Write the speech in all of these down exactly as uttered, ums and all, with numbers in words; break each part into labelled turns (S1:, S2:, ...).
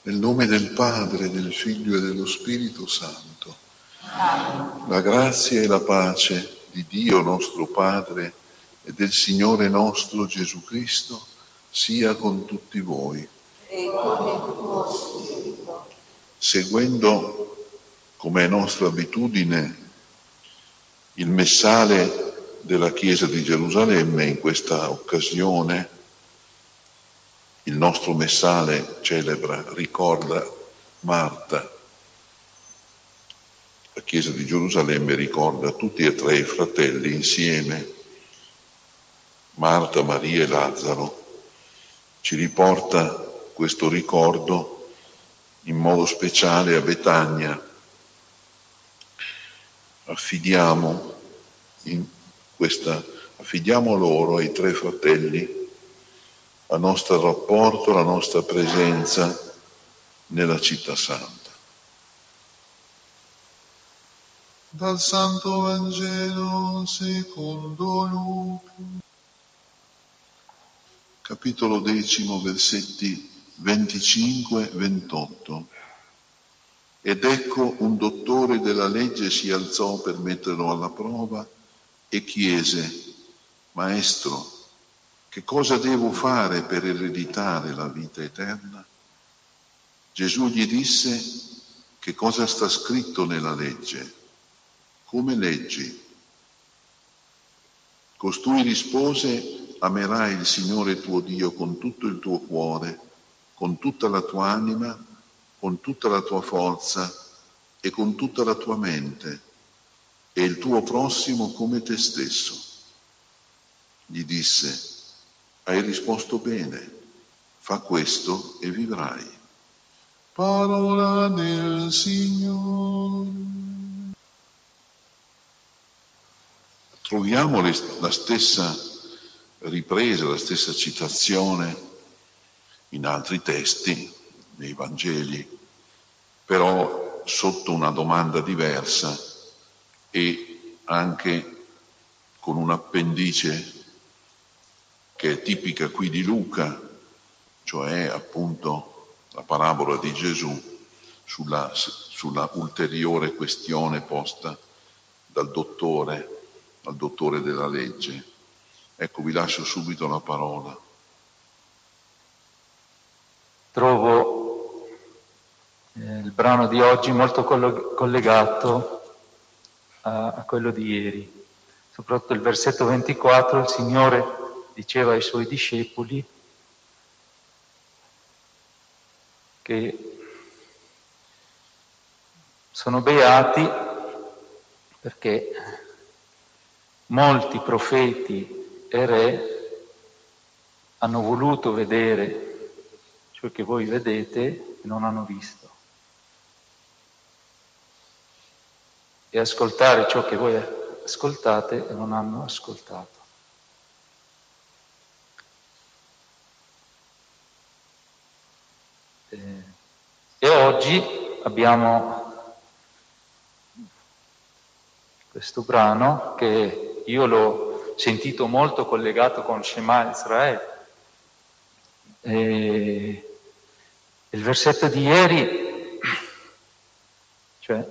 S1: Nel nome del Padre, del Figlio e dello Spirito Santo. Amen. La grazia e la pace di Dio nostro Padre e del Signore nostro Gesù Cristo sia con tutti voi.
S2: E con il tuo spirito.
S1: Seguendo, come è nostra abitudine, il messale della Chiesa di Gerusalemme, in questa occasione il nostro messale celebra, ricorda Marta. La Chiesa di Gerusalemme ricorda tutti e tre i fratelli insieme, Marta, Maria e Lazzaro. Ci riporta questo ricordo in modo speciale a Betania. Affidiamo, in questa, affidiamo loro, ai tre fratelli, il nostro rapporto, la nostra presenza nella città santa.
S3: Dal Santo Vangelo secondo Luca.
S1: Capitolo decimo, versetti venticinque ventotto. Ed ecco un dottore della legge si alzò per metterlo alla prova e chiese: Maestro, che cosa devo fare per ereditare la vita eterna? Gesù gli disse: che cosa sta scritto nella legge? Come leggi? Costui rispose: amerai il Signore tuo Dio con tutto il tuo cuore, con tutta la tua anima, con tutta la tua forza e con tutta la tua mente, e il tuo prossimo come te stesso. Gli disse: hai risposto bene, fa questo e vivrai.
S3: Parola del Signore.
S1: Troviamo la stessa ripresa, la stessa citazione in altri testi, nei Vangeli, però sotto una domanda diversa e anche con un'appendice che è tipica qui di Luca, cioè appunto la parabola di Gesù sulla, sulla ulteriore questione posta dal dottore, al dottore della legge. Ecco, vi lascio subito la parola.
S4: Trovo eh, il brano di oggi molto collo- collegato a, a quello di ieri. Soprattutto il versetto ventiquattro, il Signore diceva ai Suoi discepoli che sono beati perché molti profeti e re hanno voluto vedere ciò che voi vedete e non hanno visto, e ascoltare ciò che voi ascoltate e non hanno ascoltato. E, e oggi abbiamo questo brano che io l'ho sentito molto collegato con Shema Israele. E il versetto di ieri, cioè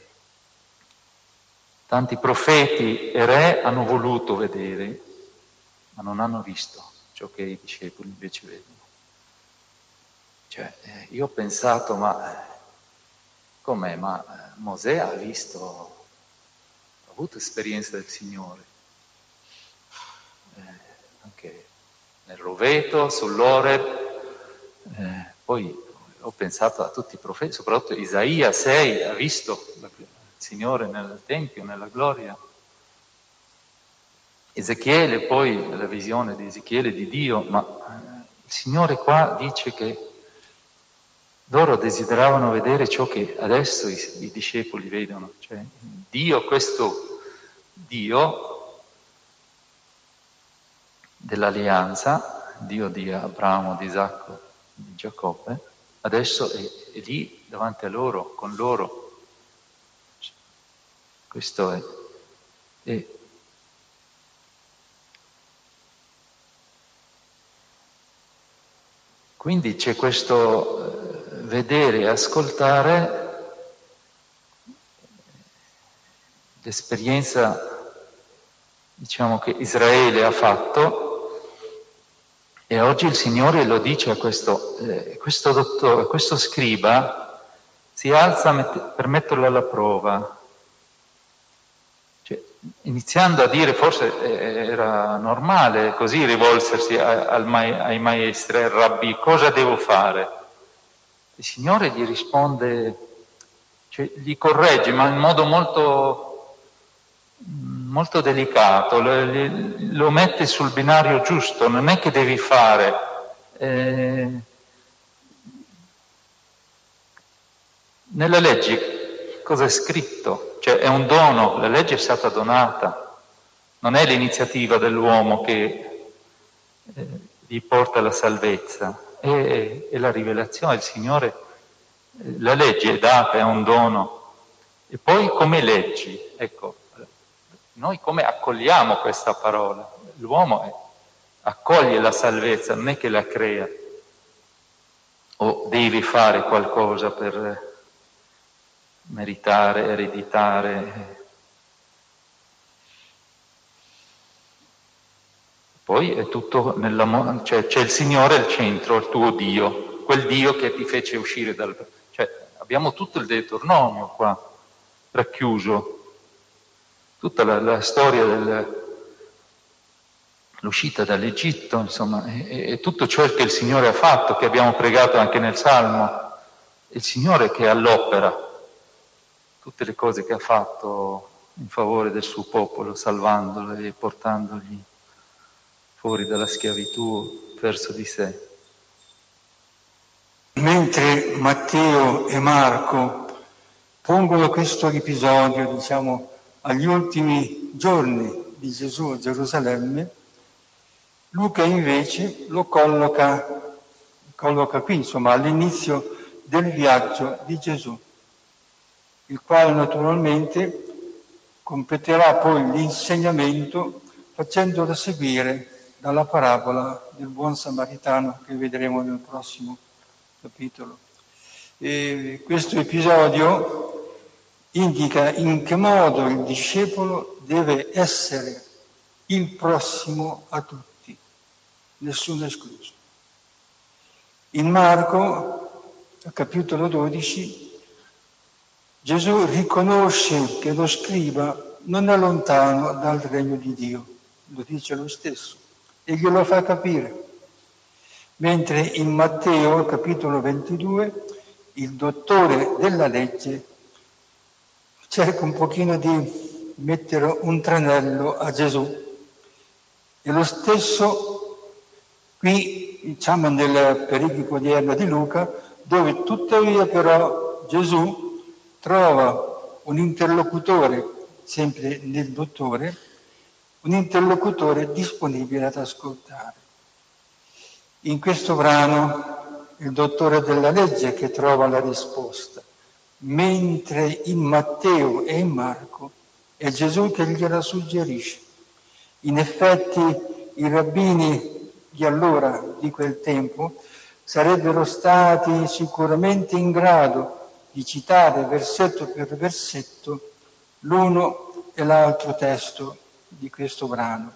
S4: tanti profeti e re hanno voluto vedere, ma non hanno visto ciò che i discepoli invece vedono. Cioè, eh, io ho pensato, ma com'è? Ma Mosè ha visto, ha avuto esperienza del Signore, eh, anche nel roveto, sull'Oreb, eh, poi ho pensato a tutti i profeti, soprattutto Isaia sei ha visto il Signore nel Tempio, nella gloria. Ezechiele, poi la visione di Ezechiele di Dio, ma eh, il Signore qua dice che loro desideravano vedere ciò che adesso i, i discepoli vedono, cioè Dio, questo Dio dell'alleanza, Dio di Abramo, di Isacco, di Giacobbe, adesso è, è lì davanti a loro, con loro. Questo è. E quindi c'è questo vedere e ascoltare l'esperienza, diciamo, che Israele ha fatto, e oggi il Signore lo dice a questo, eh, questo dottore, questo scriba si alza per metterlo alla prova. Cioè, iniziando a dire, forse era normale così rivolgersi al ma- ai maestri, al rabbì, cosa devo fare? Il Signore gli risponde, cioè, gli corregge, ma in modo molto, molto delicato, lo, lo mette sul binario giusto, non è che devi fare. Eh, nella legge cosa è scritto? Cioè è un dono, la legge è stata donata, non è l'iniziativa dell'uomo che eh, gli porta la salvezza, è, è la rivelazione, il Signore, eh, la legge è data, è un dono. E poi come leggi? Ecco, noi come accogliamo questa parola? L'uomo è, accoglie la salvezza, non è che la crea, o devi fare qualcosa per meritare, ereditare. Poi è tutto nell'amore, cioè c'è il Signore al centro, il tuo Dio, quel Dio che ti fece uscire dal... Cioè abbiamo tutto il Deuteronomio qua, racchiuso, tutta la, la storia dell'uscita dall'Egitto, insomma, e, e tutto ciò che il Signore ha fatto, che abbiamo pregato anche nel Salmo, il Signore che all'opera tutte le cose che ha fatto in favore del suo popolo, salvandolo e portandogli fuori dalla schiavitù verso di sé.
S5: Mentre Matteo e Marco pongono questo episodio, diciamo, agli ultimi giorni di Gesù a Gerusalemme, Luca invece lo colloca, colloca qui, insomma, all'inizio del viaggio di Gesù, il quale naturalmente completerà poi l'insegnamento facendolo seguire dalla parabola del buon samaritano che vedremo nel prossimo capitolo. E questo episodio indica in che modo il discepolo deve essere il prossimo a tutti, nessuno escluso. In Marco, al capitolo dodici, Gesù riconosce che lo scriba non è lontano dal regno di Dio, lo dice lo stesso, e glielo fa capire. Mentre in Matteo, capitolo ventidue, il dottore della legge cerca un pochino di mettere un tranello a Gesù. E lo stesso qui, diciamo, nel pericopo odierno di Luca, dove tuttavia però Gesù trova un interlocutore, sempre nel dottore, un interlocutore disponibile ad ascoltare. In questo brano il dottore della legge che trova la risposta, mentre in Matteo e in Marco è Gesù che gliela suggerisce. In effetti i rabbini di allora, di quel tempo, sarebbero stati sicuramente in grado di citare versetto per versetto l'uno e l'altro testo di questo brano,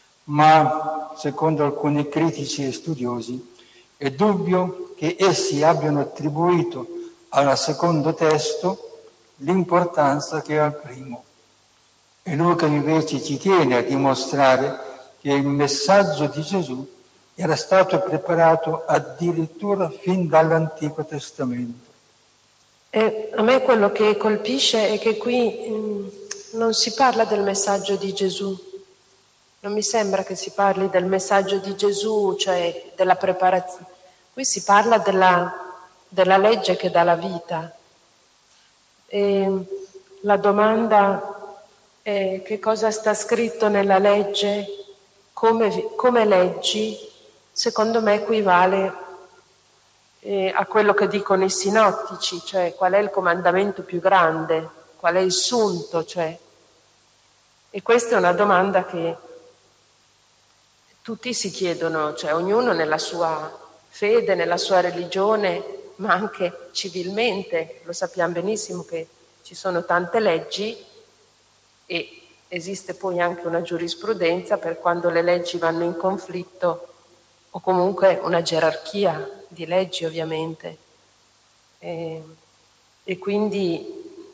S5: ma secondo alcuni critici e studiosi è dubbio che essi abbiano attribuito al secondo testo l'importanza che al primo. E Luca invece ci tiene a dimostrare che il messaggio di Gesù era stato preparato addirittura fin dall'Antico Testamento.
S2: E a me quello che colpisce è che qui mh, non si parla del messaggio di Gesù. Non mi sembra che si parli del messaggio di Gesù, cioè della preparazione. Qui si parla della, della legge che dà la vita. E la domanda è che cosa sta scritto nella legge, come, come leggi, secondo me equivale eh, a quello che dicono i sinottici, cioè qual è il comandamento più grande, qual è il sunto, cioè. E questa è una domanda che tutti si chiedono, cioè ognuno nella sua fede, nella sua religione, ma anche civilmente. Lo sappiamo benissimo che ci sono tante leggi e esiste poi anche una giurisprudenza per quando le leggi vanno in conflitto, o comunque una gerarchia di leggi ovviamente. E, e quindi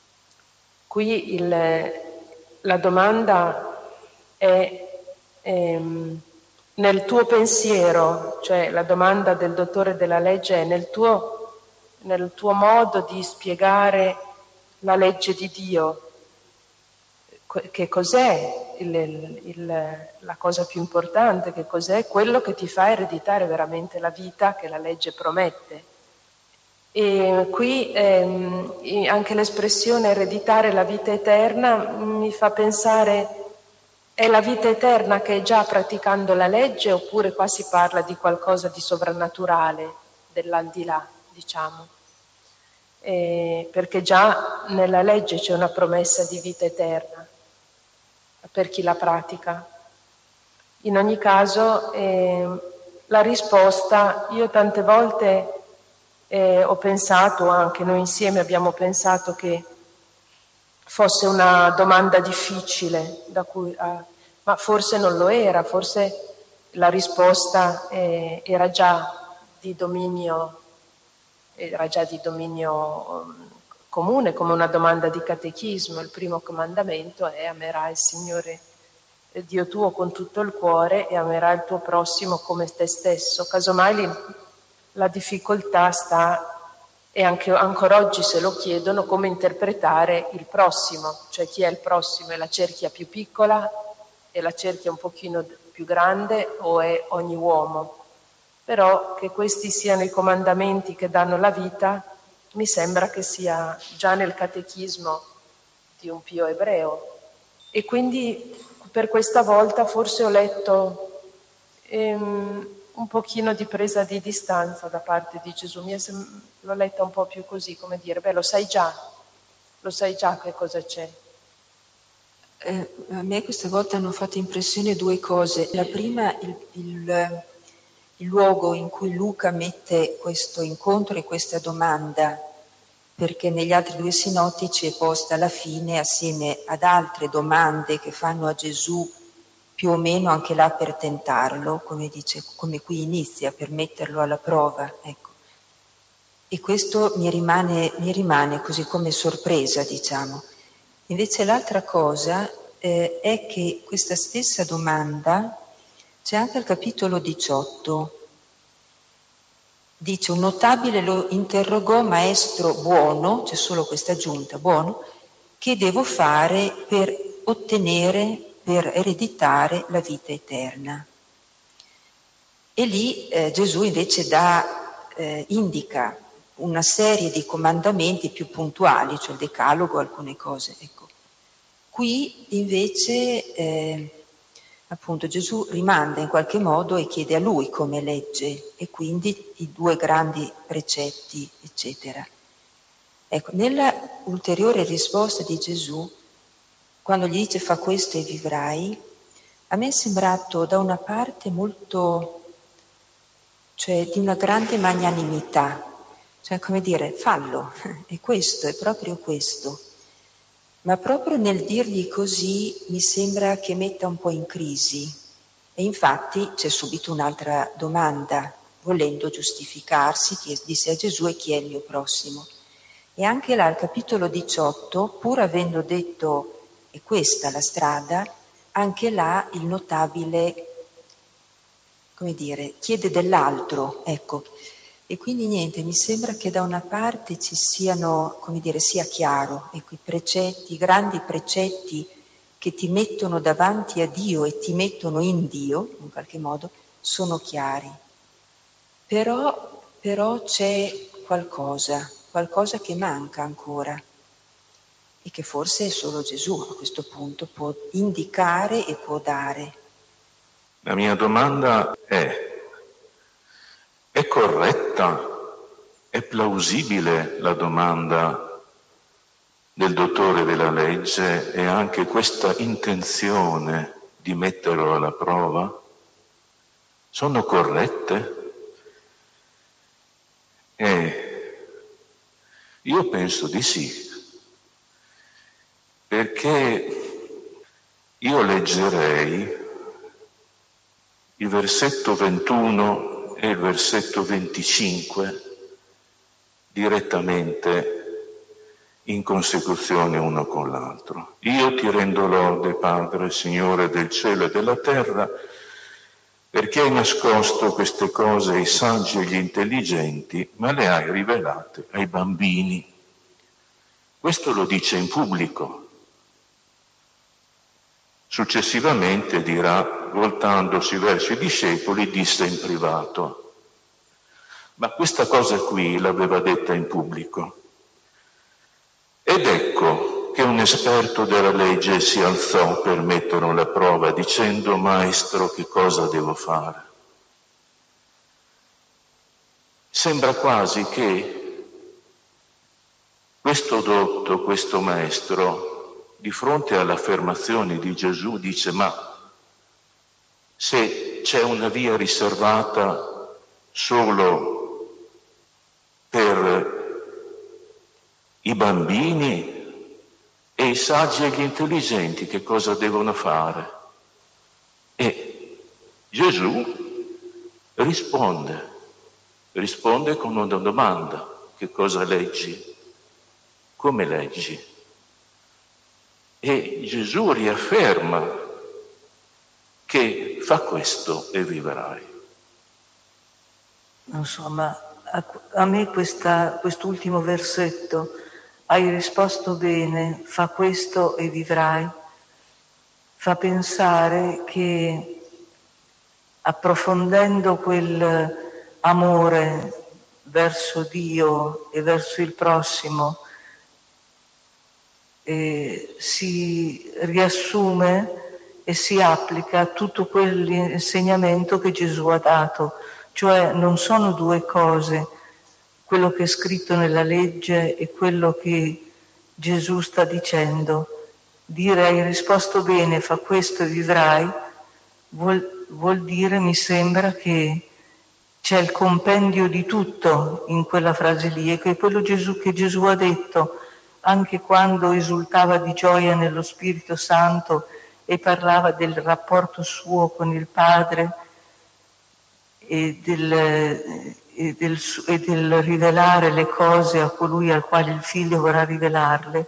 S2: qui il, la domanda è ehm, nel tuo pensiero, cioè la domanda del dottore della legge è nel tuo, nel tuo modo di spiegare la legge di Dio. Che cos'è il, il, la cosa più importante, che cos'è quello che ti fa ereditare veramente la vita che la legge promette. E qui ehm, anche l'espressione ereditare la vita eterna mi fa pensare, è la vita eterna che è già praticando la legge, oppure qua si parla di qualcosa di sovrannaturale, dell'aldilà, diciamo. Eh, perché già nella legge c'è una promessa di vita eterna per chi la pratica. In ogni caso, eh, la risposta, io tante volte eh, ho pensato, anche noi insieme abbiamo pensato che fosse una domanda difficile, da cui, ah, ma forse non lo era, forse la risposta eh, era già di dominio, era già di dominio um, comune, come una domanda di catechismo. Il primo comandamento è: amerai il Signore Dio tuo con tutto il cuore e amerai il tuo prossimo come te stesso. Casomai la difficoltà sta, e anche ancora oggi se lo chiedono, come interpretare il prossimo, cioè chi è il prossimo? È la cerchia più piccola? È la cerchia un pochino più grande? O è ogni uomo? Però che questi siano i comandamenti che danno la vita, mi sembra che sia già nel catechismo di un pio ebreo. E quindi per questa volta forse ho letto ehm, un pochino di presa di distanza da parte di Gesù. Mi è sem- l'ho letta un po' più così, come dire, beh, lo sai già, lo sai già che cosa c'è.
S6: Eh, a me questa volta hanno fatto impressione due cose. La prima, il, il, il luogo in cui Luca mette questo incontro e questa domanda, perché negli altri due sinottici è posta alla fine assieme ad altre domande che fanno a Gesù più o meno anche là per tentarlo, come dice, come qui inizia, per metterlo alla prova, ecco. E questo mi rimane, mi rimane così come sorpresa, diciamo. Invece l'altra cosa eh, è che questa stessa domanda c'è anche al capitolo diciotto. Dice: un notabile lo interrogò: maestro buono, c'è solo questa aggiunta, buono, che devo fare per ottenere, per ereditare la vita eterna? E lì eh, Gesù invece dà, eh, indica una serie di comandamenti più puntuali, cioè il decalogo, alcune cose. Ecco. Qui invece eh, appunto Gesù rimanda in qualche modo e chiede a lui come legge, e quindi i due grandi precetti, eccetera. Ecco, nella ulteriore risposta di Gesù, quando gli dice fa questo e vivrai, a me è sembrato da una parte molto, cioè di una grande magnanimità, cioè come dire, fallo, è questo, è proprio questo. Ma proprio nel dirgli così mi sembra che metta un po' in crisi. E infatti c'è subito un'altra domanda, volendo giustificarsi, disse a Gesù: e chi è il mio prossimo? E anche là al capitolo diciotto, pur avendo detto è questa la strada, anche là il notabile, come dire, chiede dell'altro, ecco. E quindi niente, mi sembra che da una parte ci siano, come dire, sia chiaro, ecco, i precetti, i grandi precetti che ti mettono davanti a Dio e ti mettono in Dio, in qualche modo, sono chiari. Però, però c'è qualcosa, qualcosa che manca ancora e che forse solo Gesù a questo punto può indicare e può dare.
S3: La mia domanda è: è corretta, è plausibile la domanda del dottore della legge e anche questa intenzione di metterlo alla prova? Sono corrette? Eh, io penso di sì, perché io leggerei il versetto ventuno e il versetto venticinque direttamente in consecuzione uno con l'altro. Io ti rendo lode, Padre, Signore del cielo e della terra, perché hai nascosto queste cose ai saggi e agli intelligenti, ma le hai rivelate ai bambini. Questo lo dice in pubblico. Successivamente dirà, voltandosi verso i discepoli, disse in privato. Ma questa cosa qui l'aveva detta in pubblico. Ed ecco che un esperto della legge si alzò per metterlo alla prova, dicendo, Maestro, che cosa devo fare? Sembra quasi che questo dotto, questo maestro, di fronte alle affermazioni di Gesù, dice, ma se c'è una via riservata solo per i bambini e i saggi e gli intelligenti, che cosa devono fare? E Gesù risponde, risponde con una domanda, che cosa leggi? Come leggi? E Gesù riafferma che fa questo e vivrai.
S7: Non so, ma a, a me questa, quest'ultimo versetto, hai risposto bene, fa questo e vivrai, fa pensare che approfondendo quel amore verso Dio e verso il prossimo, eh, si riassume e si applica tutto quell'insegnamento che Gesù ha dato, cioè non sono due cose, quello che è scritto nella legge e quello che Gesù sta dicendo. Dire hai risposto bene, fa questo e vivrai, vuol, vuol dire, mi sembra, che c'è il compendio di tutto in quella frase lì, e che è quello Gesù, che Gesù ha detto anche quando esultava di gioia nello Spirito Santo e parlava del rapporto suo con il Padre e del, e del, e del rivelare le cose a colui al quale il Figlio vorrà rivelarle.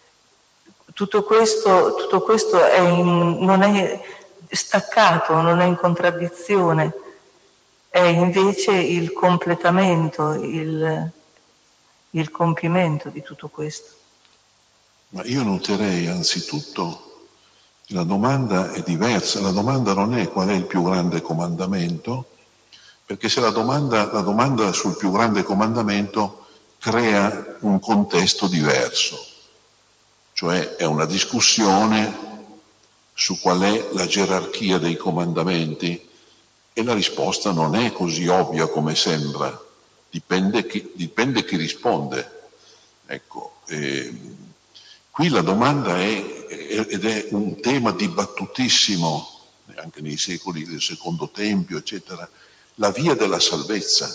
S7: Tutto questo, tutto questo è in, non è staccato, non è in contraddizione, è invece il completamento, il, il compimento di tutto questo.
S1: Ma io noterei anzitutto che la domanda è diversa. La domanda non è qual è il più grande comandamento, perché se la domanda, la domanda sul più grande comandamento crea un contesto diverso, cioè è una discussione su qual è la gerarchia dei comandamenti, e la risposta non è così ovvia come sembra, dipende chi, dipende chi risponde. Ecco, eh, qui la domanda è, ed è un tema dibattutissimo anche nei secoli del Secondo Tempio, eccetera, la via della salvezza.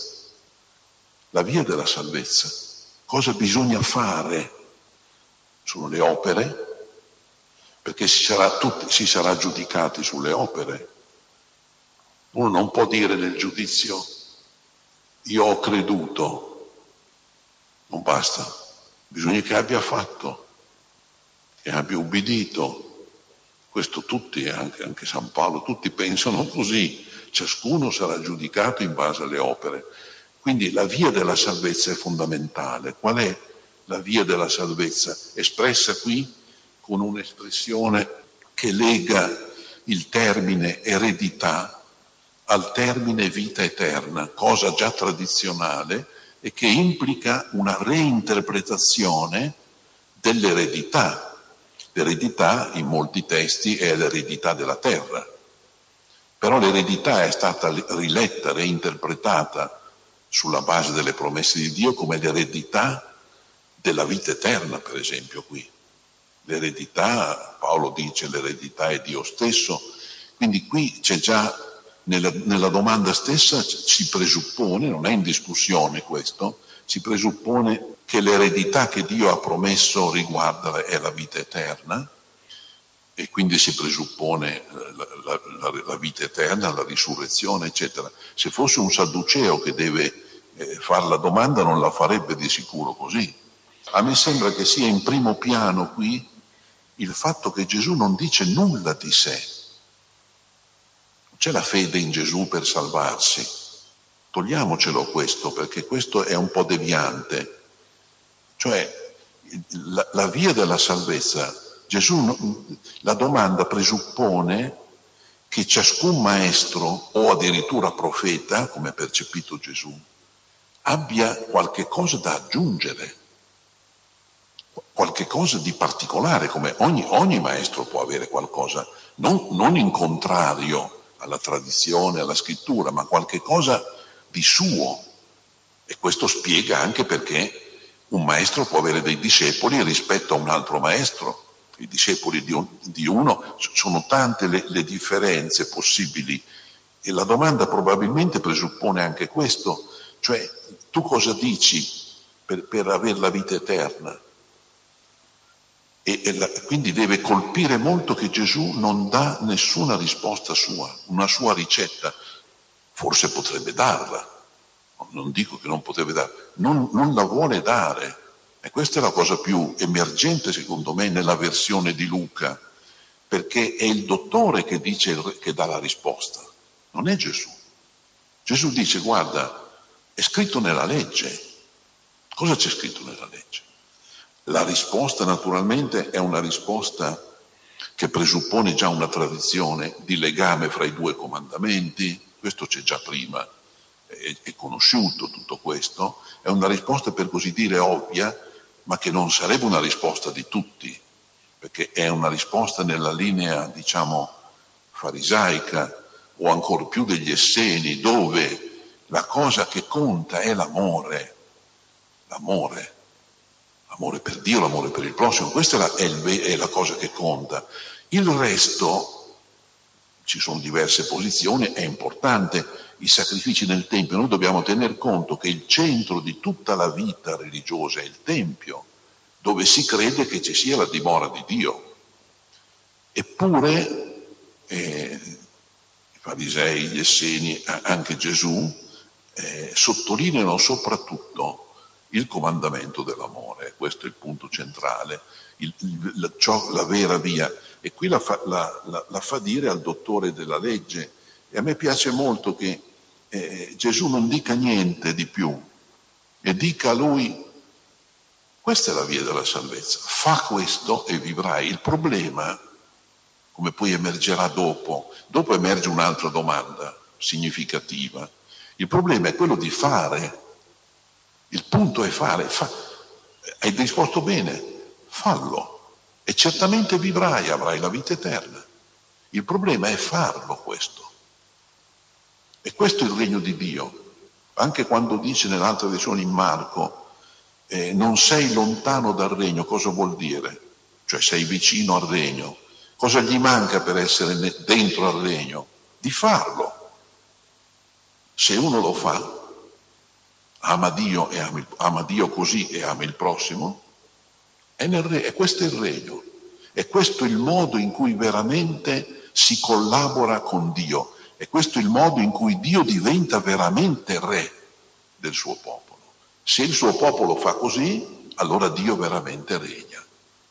S1: La via della salvezza. Cosa bisogna fare? Sono le opere, perché si sarà, tutti, si sarà giudicati sulle opere. Uno non può dire nel giudizio io ho creduto, non basta, bisogna che abbia fatto, che abbia ubbidito. Questo tutti, anche, anche San Paolo, tutti pensano così, ciascuno sarà giudicato in base alle opere. Quindi la via della salvezza è fondamentale. Qual è la via della salvezza? Espressa qui con un'espressione che lega il termine eredità al termine vita eterna, cosa già tradizionale e che implica una reinterpretazione dell'eredità. L'eredità in molti testi è l'eredità della terra, però l'eredità è stata riletta, reinterpretata sulla base delle promesse di Dio come l'eredità della vita eterna, per esempio qui. L'eredità, Paolo dice, l'eredità è Dio stesso, quindi qui c'è già nella, nella domanda stessa si presuppone, non è in discussione questo, si presuppone che l'eredità che Dio ha promesso riguarda è la vita eterna, e quindi si presuppone la, la, la, la vita eterna, la risurrezione, eccetera. Se fosse un sadduceo che deve eh, fare la domanda, non la farebbe di sicuro così. A me sembra che sia in primo piano qui il fatto che Gesù non dice nulla di sé. Non c'è la fede in Gesù per salvarsi. Togliamocelo questo, perché questo è un po' deviante. Cioè, la, la via della salvezza, Gesù, la domanda presuppone che ciascun maestro o addirittura profeta, come ha percepito Gesù, abbia qualche cosa da aggiungere, qualche cosa di particolare, come ogni, ogni maestro può avere qualcosa, non, non in contrario alla tradizione, alla scrittura, ma qualche cosa di suo. E questo spiega anche perché un maestro può avere dei discepoli rispetto a un altro maestro. I discepoli di, un, di uno, sono tante le, le differenze possibili, e la domanda probabilmente presuppone anche questo, cioè tu cosa dici per, per avere la vita eterna? E, e la, quindi deve colpire molto che Gesù non dà nessuna risposta sua, una sua ricetta. Forse potrebbe darla, non dico che non potrebbe darla, non, non la vuole dare. E questa è la cosa più emergente, secondo me, nella versione di Luca, perché è il dottore che dice, che dà la risposta, non è Gesù. Gesù dice: guarda, è scritto nella legge. Cosa c'è scritto nella legge? La risposta, naturalmente, è una risposta che presuppone già una tradizione di legame fra i due comandamenti. Questo c'è già prima, è, è conosciuto tutto questo. È una risposta, per così dire, ovvia, ma che non sarebbe una risposta di tutti, perché è una risposta nella linea, diciamo, farisaica, o ancor più degli Esseni, dove la cosa che conta è l'amore, l'amore, l'amore per Dio, l'amore per il prossimo. Questa è la, è, il, è la cosa che conta. Il resto, ci sono diverse posizioni, è importante, i sacrifici nel Tempio. Noi dobbiamo tener conto che il centro di tutta la vita religiosa è il Tempio, dove si crede che ci sia la dimora di Dio. Eppure eh, i farisei, gli Esseni, anche Gesù eh, sottolineano soprattutto il comandamento dell'amore. Questo è il punto centrale, il, il, la, ciò, la vera via. E qui la fa, la, la, la fa dire al dottore della legge. E a me piace molto che eh, Gesù non dica niente di più e dica a lui: questa è la via della salvezza, fa questo e vivrai. Il problema, come poi emergerà dopo, dopo emerge un'altra domanda significativa. Il problema è quello di fare. Il punto è fare. Fa. Hai risposto bene, fallo e certamente vivrai, avrai la vita eterna. Il problema è farlo questo. E questo è il regno di Dio. Anche quando dice nell'altra versione in Marco, eh, non sei lontano dal regno, cosa vuol dire? Cioè sei vicino al regno. Cosa gli manca per essere dentro al regno? Di farlo. Se uno lo fa, ama Dio e ama, ama Dio così e ama il prossimo, è nel re, e questo è il regno. E questo è il modo in cui veramente si collabora con Dio. E questo è il modo in cui Dio diventa veramente re del suo popolo. Se il suo popolo fa così, allora Dio veramente regna.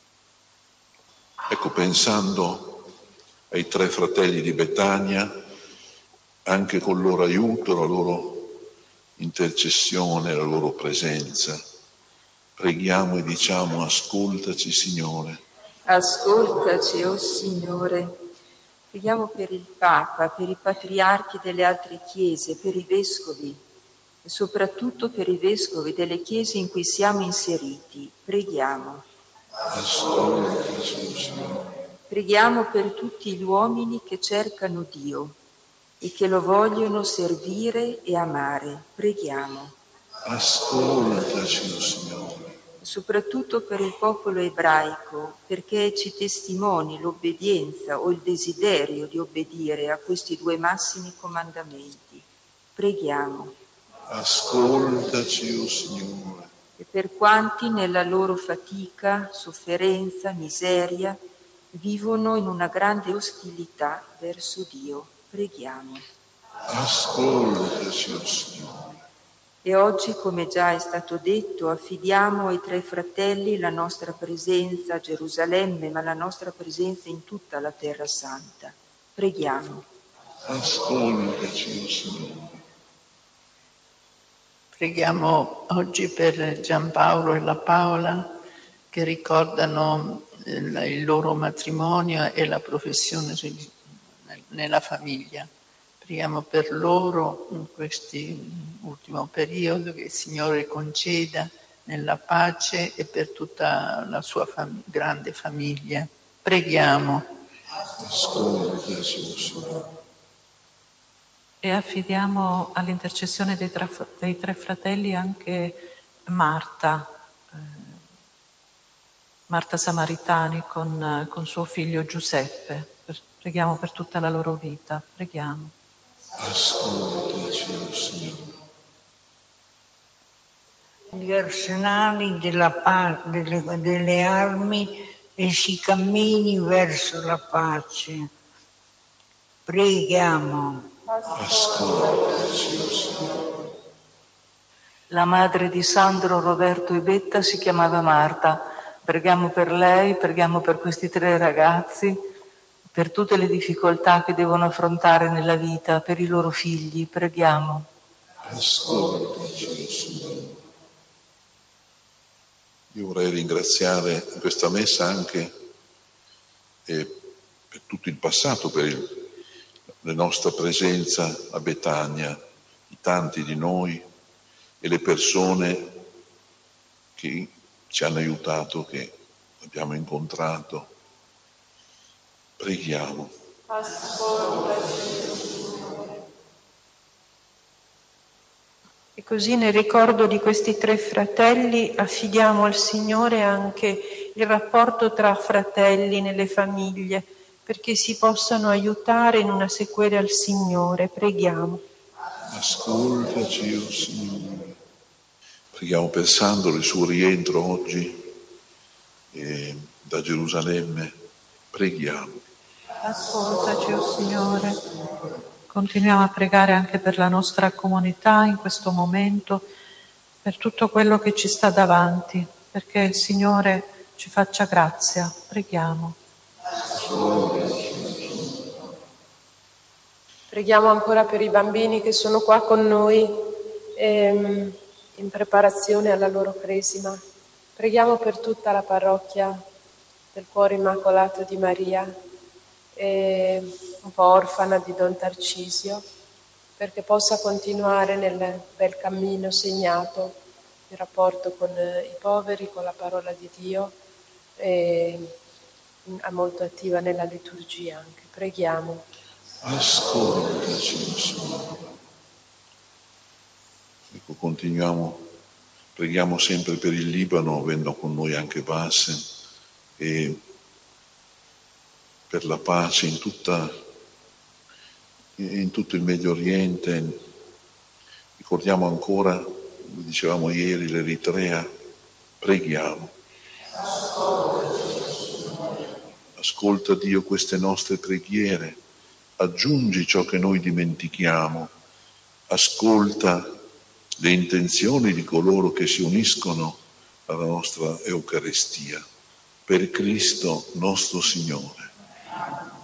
S1: Ecco, pensando ai tre fratelli di Betania, anche col loro aiuto, la loro intercessione, la loro presenza, preghiamo e diciamo: ascoltaci, Signore.
S6: Ascoltaci, o oh Signore. Preghiamo per il Papa, per i patriarchi delle altre chiese, per i vescovi e soprattutto per i vescovi delle chiese in cui siamo inseriti. Preghiamo.
S1: Ascoltaci, Signore.
S6: Preghiamo per tutti gli uomini che cercano Dio e che lo vogliono servire e amare. Preghiamo.
S1: Ascoltaci, Signore.
S6: soprattutto per il popolo ebraico, perché ci testimoni l'obbedienza o il desiderio di obbedire a questi due massimi comandamenti. Preghiamo.
S1: Ascoltaci, o Signore.
S6: E per quanti nella loro fatica, sofferenza, miseria, vivono in una grande ostilità verso Dio. Preghiamo.
S1: Ascoltaci, o Signore.
S6: E oggi, come già è stato detto, affidiamo ai tre fratelli la nostra presenza a Gerusalemme, ma la nostra presenza in tutta la Terra Santa. Preghiamo.
S1: Ascoltaci, o Signore.
S8: Preghiamo oggi per Giampaolo e la Paola che ricordano il loro matrimonio e la professione nella famiglia. Preghiamo per loro in questo ultimo periodo che il Signore conceda nella pace e per tutta la sua fam- grande famiglia. Preghiamo.
S1: Ascoltaci, Signore.
S9: E affidiamo all'intercessione dei tre, dei tre fratelli anche Marta, eh, Marta Samaritani con, con suo figlio Giuseppe. Preghiamo per tutta la loro vita. Preghiamo.
S1: Ascoltaci, Signore.
S10: Gli arsenali della pa- delle, delle armi e si cammini verso la pace. Preghiamo.
S1: Ascoltaci, Signore.
S7: La madre di Sandro, Roberto e Betta si chiamava Marta. Preghiamo per lei, preghiamo per questi tre ragazzi, per tutte le difficoltà che devono affrontare nella vita, per i loro figli. Preghiamo.
S1: Ascoltaci, Signore. Io vorrei ringraziare in questa messa anche eh, per tutto il passato, per il, la nostra presenza a Betania, i tanti di noi e le persone che ci hanno aiutato, che abbiamo incontrato. Preghiamo.
S2: E così nel ricordo di questi tre fratelli affidiamo al Signore anche il rapporto tra fratelli nelle famiglie, perché si possano aiutare in una sequela al Signore. Preghiamo.
S1: Ascoltaci, o Signore. Preghiamo per Sandro, il suo rientro oggi eh, da Gerusalemme. Preghiamo.
S9: Ascoltaci, o Signore. Continuiamo a pregare anche per la nostra comunità in questo momento, per tutto quello che ci sta davanti, perché il Signore ci faccia grazia. Preghiamo.
S2: Preghiamo ancora per i bambini che sono qua con noi ehm, in preparazione alla loro cresima. Preghiamo per tutta la parrocchia del Cuore Immacolato di Maria, eh, un po' orfana di Don Tarcisio, perché possa continuare nel bel cammino segnato in rapporto con i poveri, con la parola di Dio, e è molto attiva nella liturgia anche. Preghiamo.
S1: Ascoltaci, Signore. Ecco, continuiamo, preghiamo sempre per il Libano, avendo con noi anche Basse, e per la pace in, tutta, in tutto il Medio Oriente. Ricordiamo ancora, come dicevamo ieri, l'Eritrea. Preghiamo. Ascolta, Dio, queste nostre preghiere, aggiungi ciò che noi dimentichiamo, ascolta le intenzioni di coloro che si uniscono alla nostra Eucaristia. Per Cristo nostro Signore.